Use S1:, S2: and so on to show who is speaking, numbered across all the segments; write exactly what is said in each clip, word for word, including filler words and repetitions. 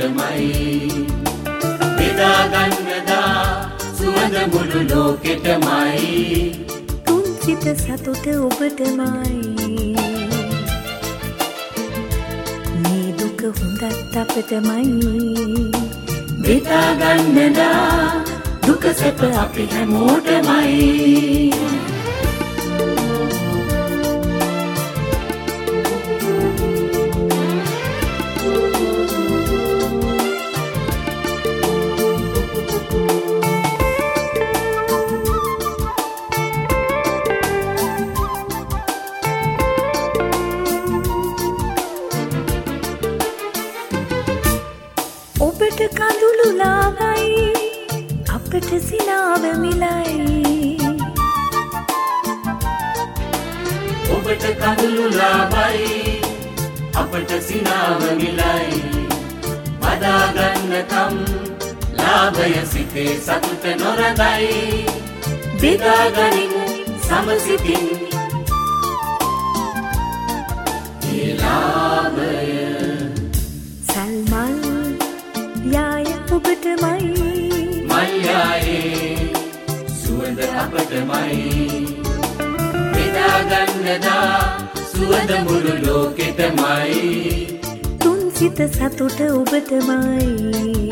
S1: අපටමයි බෙදා ගන්නදා සුවඳ මුළු ලෝකෙටමයි
S2: තුන් සිත සතුට ඔබටමයි මේ දුක හොඳත් අපටමයි
S1: බෙදා ගන්නදා දුක සැප අපි හැමෝටමයි
S2: ඔබට කඳුළු ලාවයි අපට සිනාව මිලයි
S1: ඔබට කඳුළු ලාවයි අපට සිනාව මිලයි බදා ගන්නකම් ලාභය සිතේ සතුට නොරඳයි බෙදා ගනිමු සමසිතින් ඒ ලාභය
S2: සල්මල් යාය ඔබටමයි
S1: මල් යායේ සුවඳ අපටමයි බෙදා ගන්නදා සුවඳ මුළු ලෝකෙටමයි
S2: තුන් සිත සතුට ඔබටමයි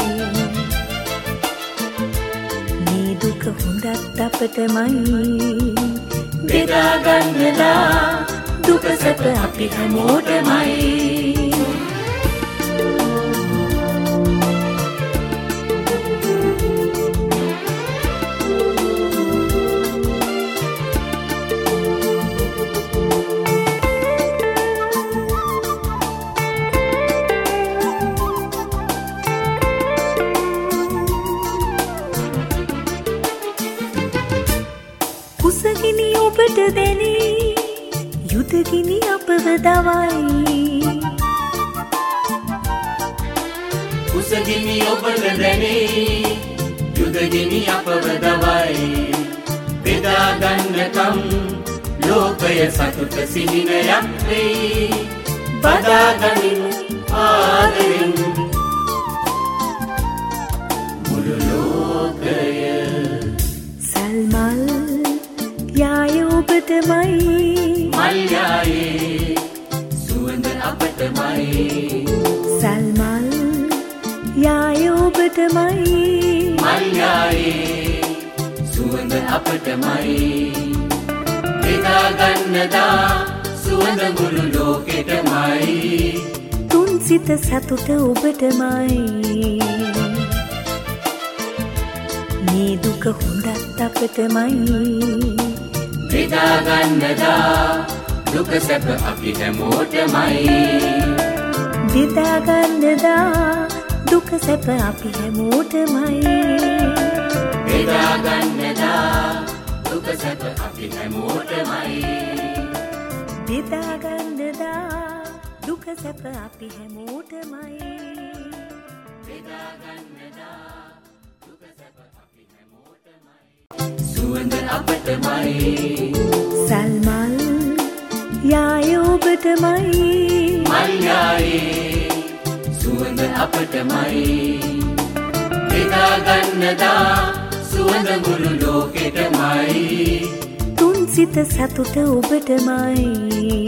S2: මේ දුක හොඳත් අපටමයි
S1: බෙදා ගන්නදා දුක සැප අපි හැමෝටමයි
S2: කුසගිනි ඔබට දැනේ යුදගිනි අපව දවයි
S1: කුසගිනි ඔබට දැනේ යුදගිනි අපව දවයි බෙදා ගන්නකම් ලෝකය සතුට සිහිනයක් වෙයි බදා ගනිමු ආදරෙන් මුළු ලෝකය
S2: සල්මල් යාය ඔබටමයි
S1: මල් යායේ සුවඳ අපටමයි
S2: සල්මල් යාය ඔබටමයි
S1: මල් යායේ සුවඳ අපටමයි බෙදා ගන්නදා සුවඳ මුළු ලෝකෙටමයි
S2: තුන් සිත සතුට ඔබටමයි මේ දුක හොඳත් අපටමයි
S1: බෙදා ගන්නදා දුක සැප අපි හැමෝටමයි
S2: බෙදා ගන්නදා දුක සැප අපි හැමෝටමයි
S1: බෙදා ගන්නදා දුක සැප අපි හැමෝටමයි
S2: බෙදා ගන්නදා දුක සැප අපි හැමෝටමයි
S1: බෙදා ගන්නදා දුක සැප අපි හැමෝටමයි සුවඳ අපටමයි
S2: සල්මල් යාය ඔබටමයි
S1: මල් යායේ සුවඳ අපටමයි බෙදා ගන්නදා සුවඳ මුළු ලෝකෙටමයි
S2: තුන් සිත සතුට ඔබටමයි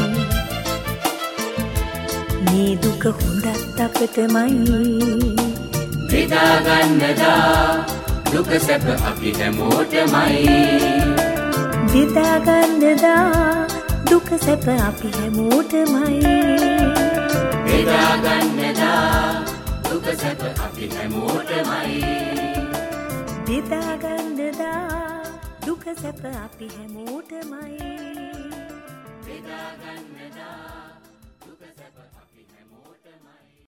S2: මේ දුක හොඳත් අපටමයි
S1: බෙදා ගන්නදා දුක සැප අපි හැමෝටමයි
S2: බෙදා ගන්නදා දුක සැප අපි හැමෝටමයි
S1: බෙදා ගන්නදා දුක සැප අපි හැමෝටමයි
S2: බෙදා ගන්නදා දුක සැප අපි හැමෝටමයි